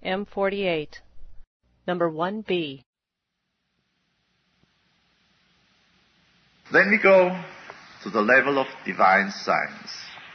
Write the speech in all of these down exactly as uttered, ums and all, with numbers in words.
M forty-eight. Number one B. Then we go to the level of divine science.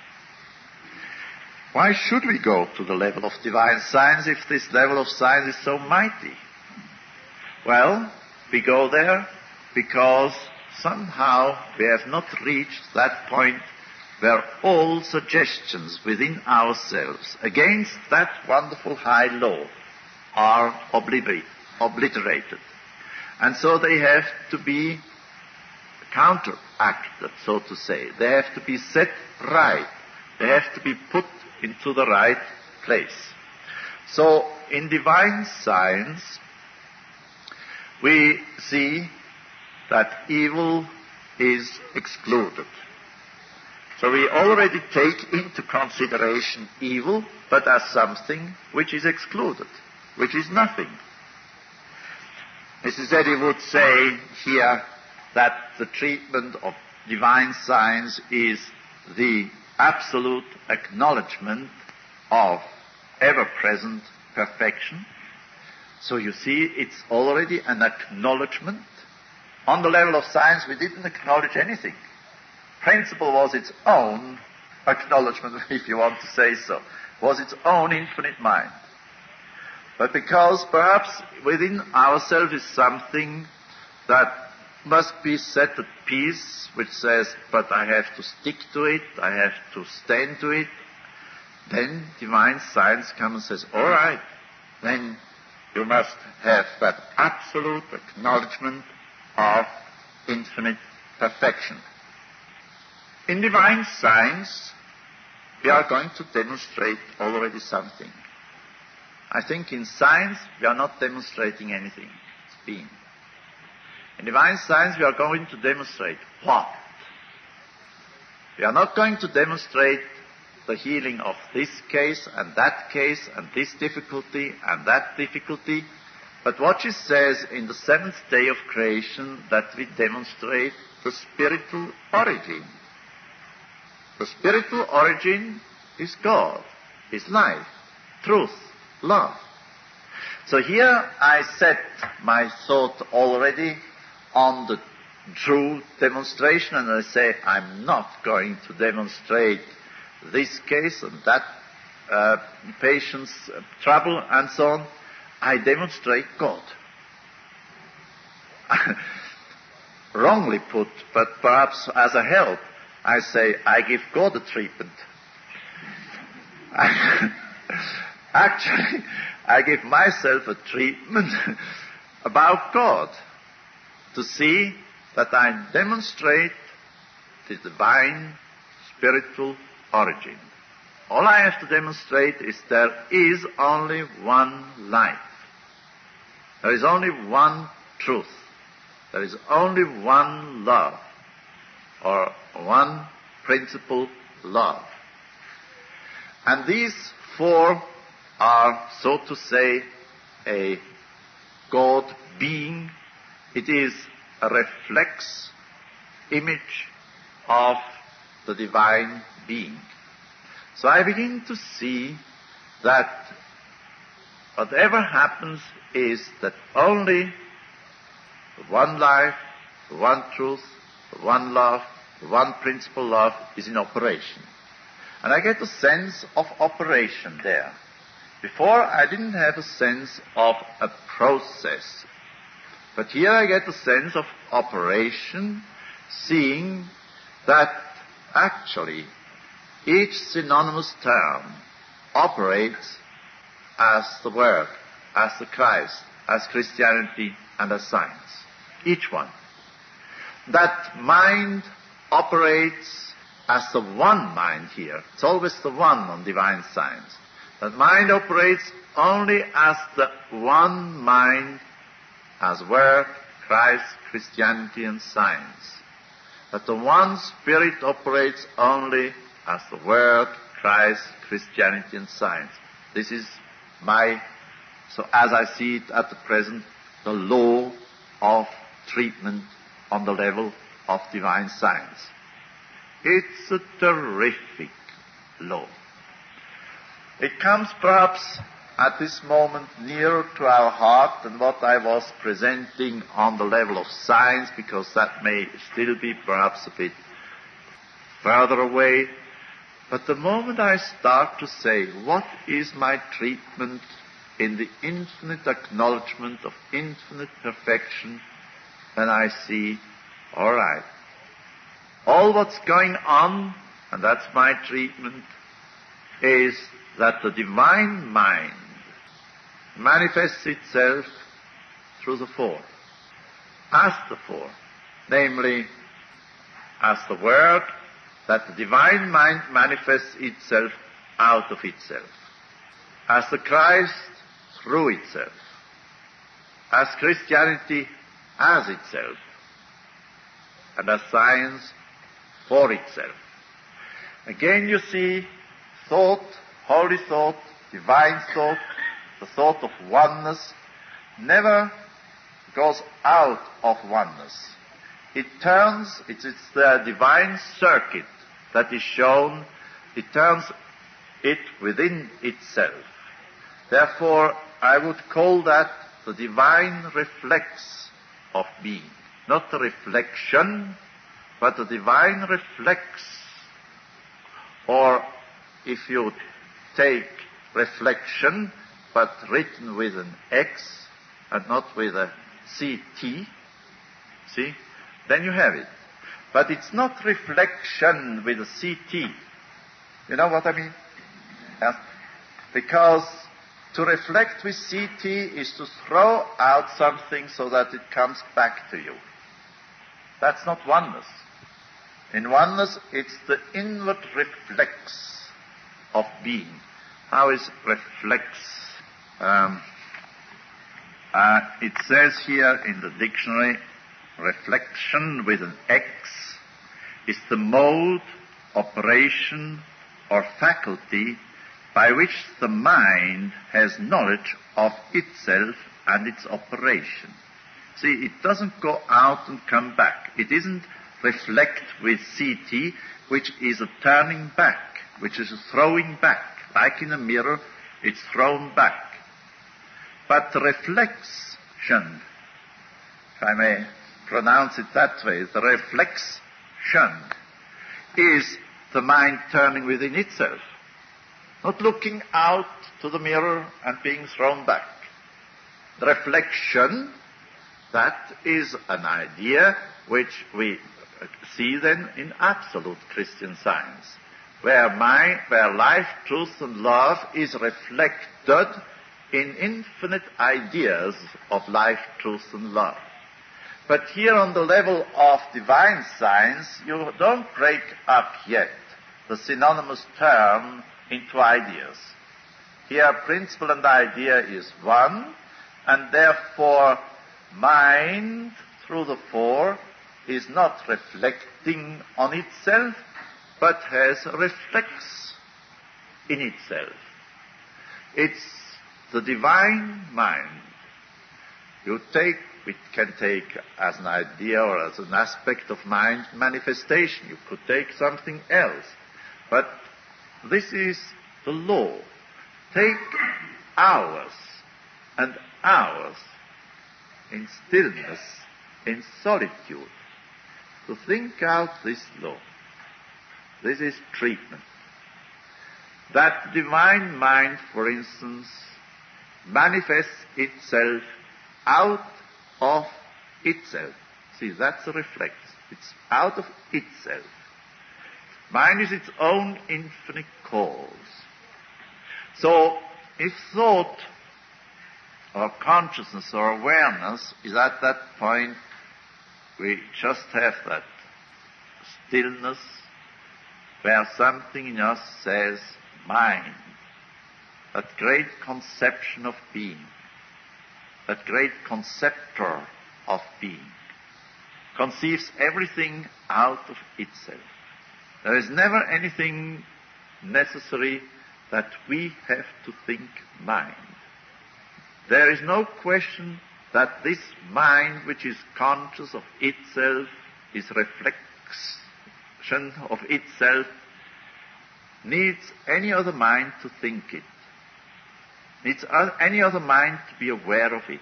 Why should we go to the level of divine science if this level of science is so mighty? Well, we go there because somehow we have not reached that point where all suggestions within ourselves against that wonderful high law are obliter- obliterated. And so they have to be counteracted, so to say. They have to be set right. They have to be put into the right place. So in divine science, we see that evil is excluded. So we already take into consideration evil, but as something which is excluded, which is nothing. Missus Eddy would say here that the treatment of divine science is the absolute acknowledgement of ever-present perfection. So you see, it's already an acknowledgement. On the level of science, we didn't acknowledge anything. Principle was its own acknowledgement, if you want to say so, was its own infinite mind. But because perhaps within ourselves is something that must be set at peace, which says, but I have to stick to it, I have to stand to it, then divine science comes and says, all right, then you must have that absolute acknowledgement of infinite perfection. In divine science, we are going to demonstrate already something. I think in science, we are not demonstrating anything. It's being. In divine science, we are going to demonstrate what? We are not going to demonstrate the healing of this case and that case and this difficulty and that difficulty, but what she says in the seventh day of creation, that we demonstrate the spiritual origin. The spiritual origin is God, is life, truth, love. So here I set my thought already on the true demonstration, and I say I'm not going to demonstrate this case and that uh, patient's uh, trouble and so on. I demonstrate God. Wrongly put, but perhaps as a help, I say I give God a treatment. Actually, I give myself a treatment about God, to see that I demonstrate the divine spiritual origin. All I have to demonstrate is there is only one life. There is only one truth. There is only one love, or one principle, love. And these four are, so to say, a God being. It is a reflex image of the divine being. So I begin to see that whatever happens is that only the one life, the one truth, the one love, the one principle love is in operation. And I get a sense of operation there. Before I didn't have a sense of a process. But here I get a sense of operation, seeing that actually each synonymous term operates as the Word, as the Christ, as Christianity, and as science. Each one. That mind operates as the one mind here. It's always the one on divine science. That mind operates only as the one mind, as Word, Christ, Christianity, and science. That the one Spirit operates only as the Word, Christ, Christianity, and science. This is my, so as I see it at the present, the law of treatment on the level of divine science. It's a terrific law. It comes perhaps at this moment nearer to our heart than what I was presenting on the level of science, because that may still be perhaps a bit further away. But the moment I start to say, what is my treatment in the infinite acknowledgement of infinite perfection, then I see, all right, all what's going on, and that's my treatment, is that the divine mind manifests itself through the four, as the four, namely, as the Word, that the divine mind manifests itself out of itself, as the Christ through itself, as Christianity as itself, and as science for itself. Again you see thought, holy thought, divine thought, the thought of oneness never goes out of oneness. It turns, it's, it's the divine circuit that is shown, it turns it within itself. Therefore, I would call that the divine reflex of being. Not the reflection, but the divine reflex. Or, if you take reflection, but written with an X and not with a C T, see, then you have it. But it's not reflection with a C T. You know what I mean? Yes? Because to reflect with C T is to throw out something so that it comes back to you. That's not oneness. In oneness, it's the inward reflex of being. How is reflex? Um, uh, it says here in the dictionary, reflection with an X is the mode, operation, or faculty by which the mind has knowledge of itself and its operation. See, it doesn't go out and come back. It isn't reflect with C T, which is a turning back, which is a throwing back. Like in a mirror, it's thrown back. But the reflection, if I may pronounce it that way, the reflection is the mind turning within itself, not looking out to the mirror and being thrown back. The reflection, that is an idea which we see then in absolute Christian Science, where my, where life, truth, and love is reflected in infinite ideas of life, truth, and love. But here on the level of divine science, you don't break up yet the synonymous term into ideas. Here, principle and idea is one, and therefore mind through the four is not reflecting on itself, but has a reflex in itself. It's the divine mind. You take, it can take as an idea or as an aspect of mind manifestation. You could take something else. But this is the law. Take hours and hours in stillness, in solitude, to think out this law. This is treatment. That divine mind, for instance, manifests itself out of itself. See, that's a reflex. It's out of itself. Mind is its own infinite cause. So, if thought or consciousness or awareness is at that point, we just have that stillness where something in us says, mind, that great conception of being, that great conceptor of being, conceives everything out of itself. There is never anything necessary that we have to think mind. There is no question that this mind, which is conscious of itself, is reflection of itself, needs any other mind to think it. needs any other mind to be aware of it.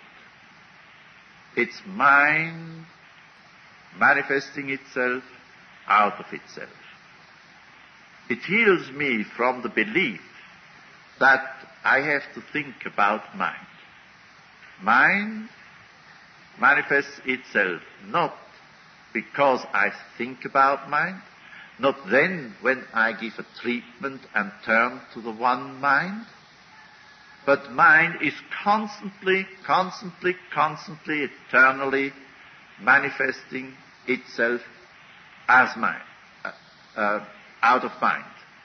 It's mind manifesting itself out of itself. It heals me from the belief that I have to think about mind. Mind manifests itself not because I think about mind, not then when I give a treatment and turn to the one mind, but mind is constantly, constantly, constantly, eternally manifesting itself as mind, uh, uh, out of mind.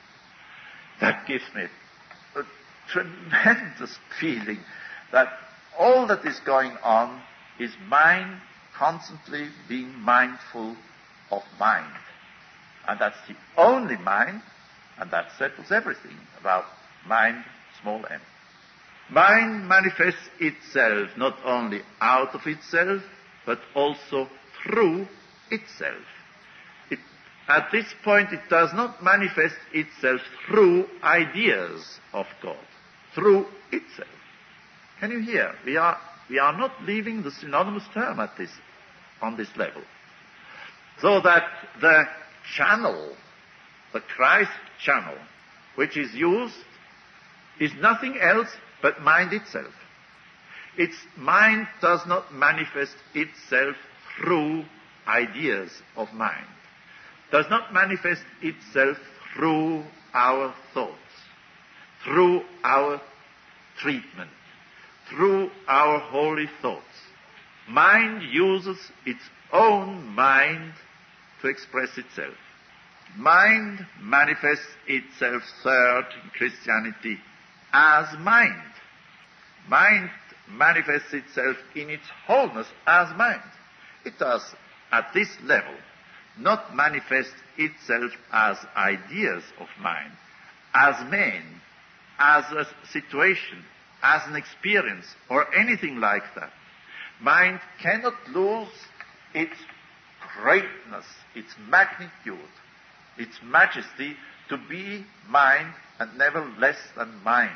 That gives me a tremendous feeling that all that is going on is mind constantly being mindful of mind. And that's the only mind, and that settles everything about mind, small m. Mind manifests itself not only out of itself, but also through itself. It, at this point, it does not manifest itself through ideas of God, through itself. Can you hear? We are, we are not leaving the synonymous term at this, on this level. So that the channel, the Christ channel, which is used, is nothing else but mind itself. Its mind does not manifest itself through ideas of mind, does not manifest itself through our thoughts, through our treatment, through our holy thoughts. Mind uses its own mind to express itself. Mind manifests itself, third, in Christianity, as mind. Mind manifests itself in its wholeness as mind. It does, at this level, not manifest itself as ideas of mind, as men, as a situation, as an experience, or anything like that. Mind cannot lose its greatness, its magnitude, its majesty to be mind and never less than mind.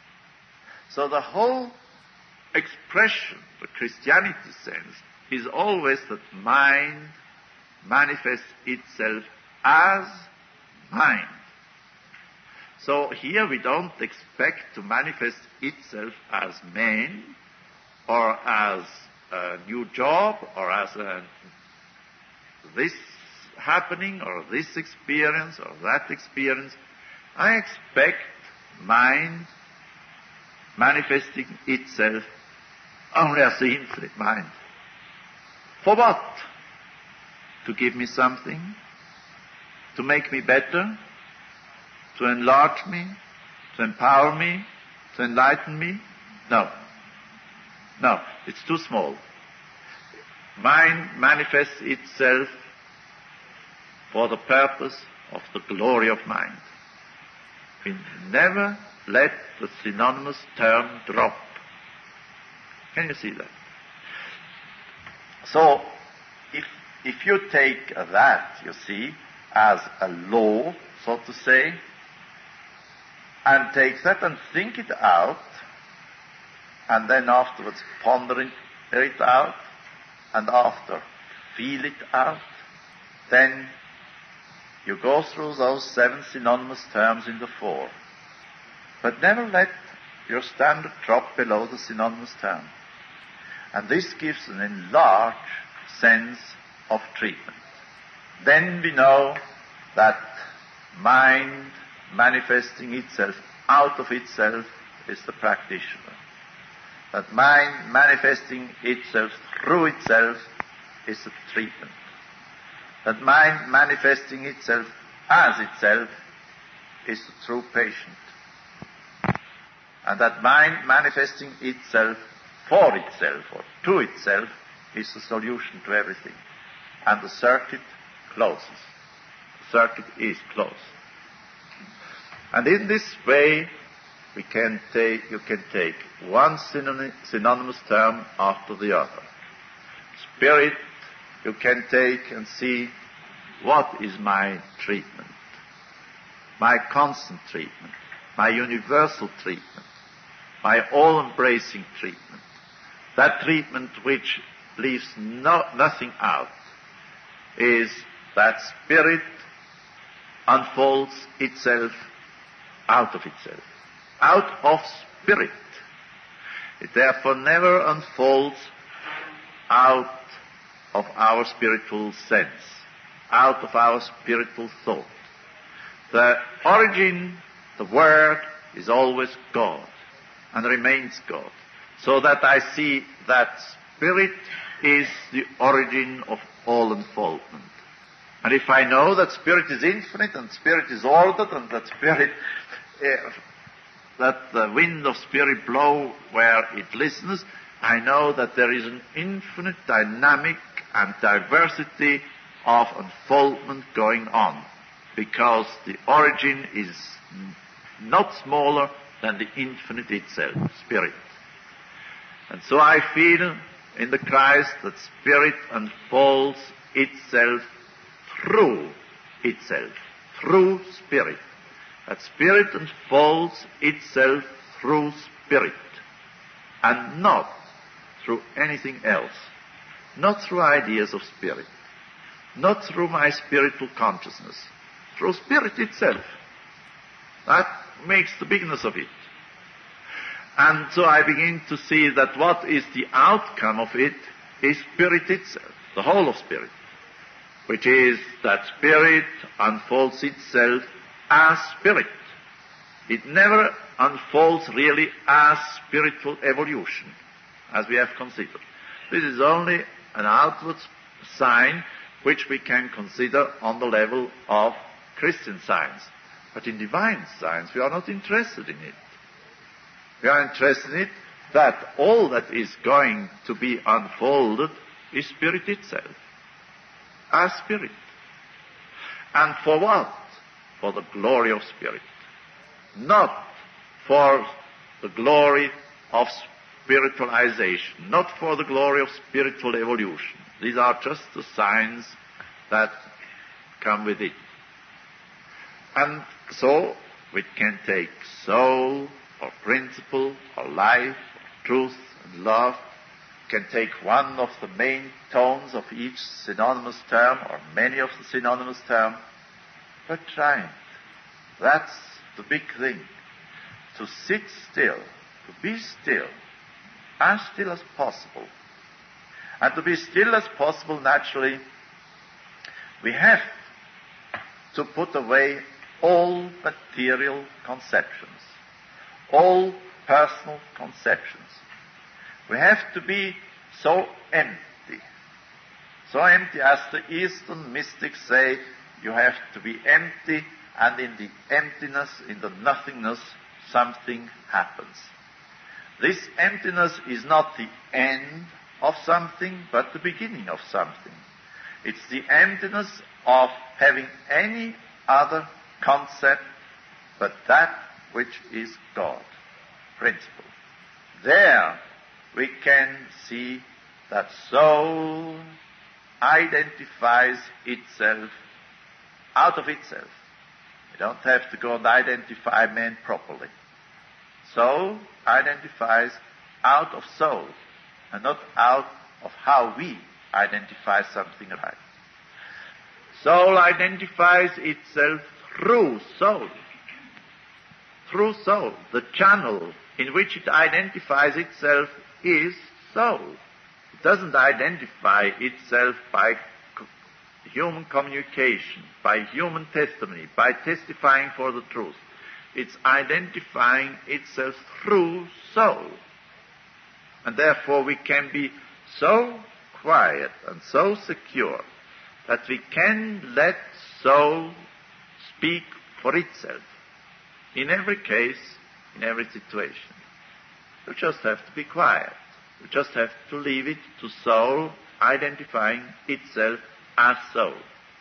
So the whole expression the Christianity sends is always that mind manifests itself as mind. So here we don't expect to manifest itself as man, or as a new job, or as a, this happening, or this experience, or that experience. I expect mind manifesting itself only as the infinite mind. For what? To give me something? To make me better? To enlarge me? To empower me? To enlighten me? No. No, it's too small. Mind manifests itself for the purpose of the glory of mind. We never let the synonymous term drop. Can you see that? So, if, if you take that, you see, as a law, so to say, and take that and think it out, and then afterwards ponder it out, and after feel it out, then you go through those seven synonymous terms in the four. But never let your standard drop below the synonymous term. And this gives an enlarged sense of treatment. Then we know that mind manifesting itself out of itself is the practitioner. That mind manifesting itself through itself is the treatment. That mind manifesting itself as itself is the true patient. And that mind manifesting itself for itself or to itself is the solution to everything. And the circuit closes. The circuit is closed. And in this way, we can take, you can take one synonymous term after the other. Spirit, you can take and see what is my treatment, my constant treatment, my universal treatment. my all-embracing treatment, that treatment which leaves no, nothing out, is that spirit unfolds itself out of itself, out of spirit. It therefore never unfolds out of our spiritual sense, out of our spiritual thought. The origin, the Word, is always God and remains God. So that I see that spirit is the origin of all unfoldment. And if I know that spirit is infinite and spirit is ordered and that spirit, uh, that the wind of spirit blow where it listens, I know that there is an infinite dynamic and diversity of unfoldment going on, because the origin is not smaller than the infinite itself, spirit. And so I feel in the Christ that spirit unfolds itself through itself, through spirit. That spirit unfolds itself through spirit, and not through anything else, not through ideas of spirit, not through my spiritual consciousness, through spirit itself. That makes the bigness of it. And so I begin to see that what is the outcome of it is spirit itself, the whole of spirit, which is that spirit unfolds itself as spirit. It never unfolds really as spiritual evolution, as we have considered. This is only an outward sign which we can consider on the level of Christian science. But in divine science, we are not interested in it. We are interested in it that all that is going to be unfolded is spirit itself, as spirit. And for what? For the glory of spirit. Not for the glory of spiritualization, not for the glory of spiritual evolution. These are just the signs that come with it. And so we can take soul, or principle, or life, or truth, and love, can take one of the main tones of each synonymous term, or many of the synonymous terms, but try it. That's the big thing. To sit still, to be still, as still as possible. And to be still as possible, naturally, we have to put away all material conceptions, all personal conceptions. We have to be so empty, so empty as the Eastern mystics say, you have to be empty, and in the emptiness, in the nothingness, something happens. This emptiness is not the end of something, but the beginning of something. It's the emptiness of having any other concept but that which is God, principle. There we can see that soul identifies itself out of itself. You don't have to go and identify man properly. Soul identifies out of soul, and not out of how we identify something right. Soul identifies itself through soul. Through soul. The channel in which it identifies itself is soul. It doesn't identify itself by co- human communication, by human testimony, by testifying for the truth. It's identifying itself through soul. And therefore we can be so quiet and so secure that we can let soul speak for itself in every case, in every situation. You just have to be quiet. You just have to leave it to soul identifying itself as soul.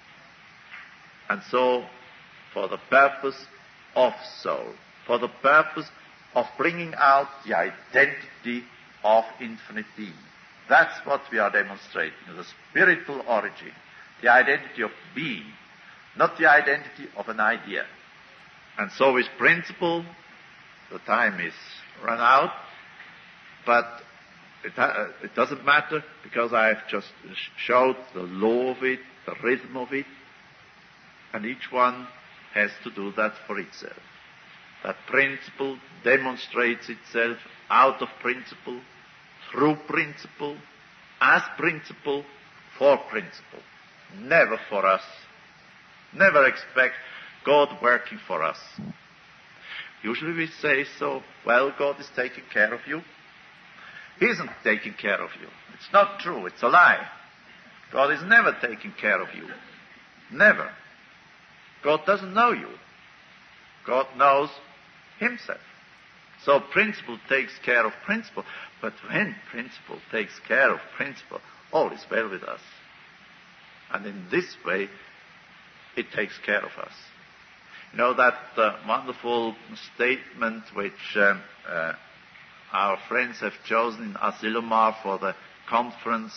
And so, for the purpose of soul, for the purpose of bringing out the identity of infinite being. That's what we are demonstrating, the spiritual origin, the identity of being, not the identity of an idea. And so with principle, the time is run out, but it, ha- it doesn't matter because I've just sh- showed the law of it, the rhythm of it, and each one has to do that for itself. That principle demonstrates itself out of principle, through principle, as principle, for principle. Never for us. Never expect God working for us. Usually we say so, well, God is taking care of you. He isn't taking care of you. It's not true. It's a lie. God is never taking care of you. Never. God doesn't know you. God knows himself. So principle takes care of principle. But when principle takes care of principle, all is well with us. And in this way, it takes care of us. You know that uh, wonderful statement which uh, uh, our friends have chosen in Asilomar for the conference,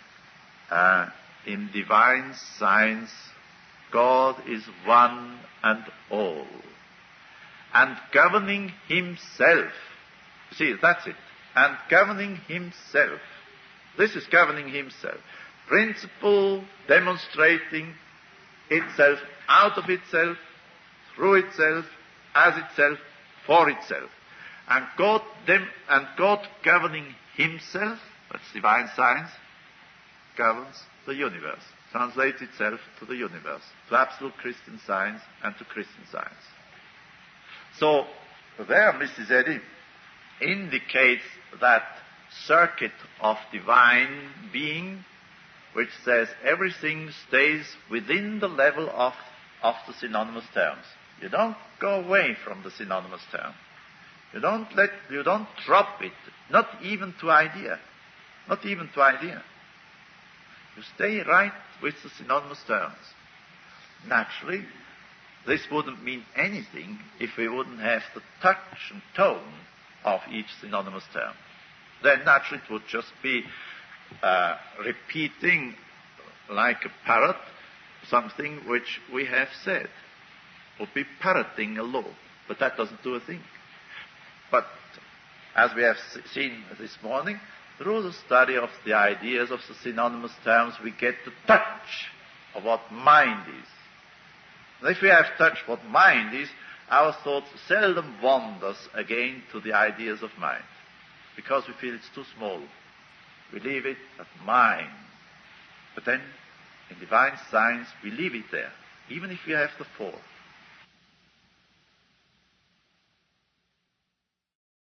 uh, in divine science, God is one and all. And governing himself. See, that's it. And governing himself. This is governing himself. Principle demonstrating itself out of itself, through itself, as itself, for itself. And God, dem- and God governing himself, that's divine science, governs the universe, translates itself to the universe, to absolute Christian science and to Christian science. So, there Missus Eddy indicates that circuit of divine being which says everything stays within the level of, of the synonymous terms. You don't go away from the synonymous term. You don't let, you don't drop it, not even to idea. Not even to idea. You stay right with the synonymous terms. Naturally, this wouldn't mean anything if we wouldn't have the touch and tone of each synonymous term. Then naturally it would just be uh, repeating like a parrot something which we have said. It would be parroting a law, but that doesn't do a thing. But as we have seen this morning, through the study of the ideas of the synonymous terms, we get the touch of what mind is. And if we have touched what mind is, our thoughts seldom wanders again to the ideas of mind, because we feel it's too small. We leave it at mind. But then, in divine science, we leave it there, even if we have the four.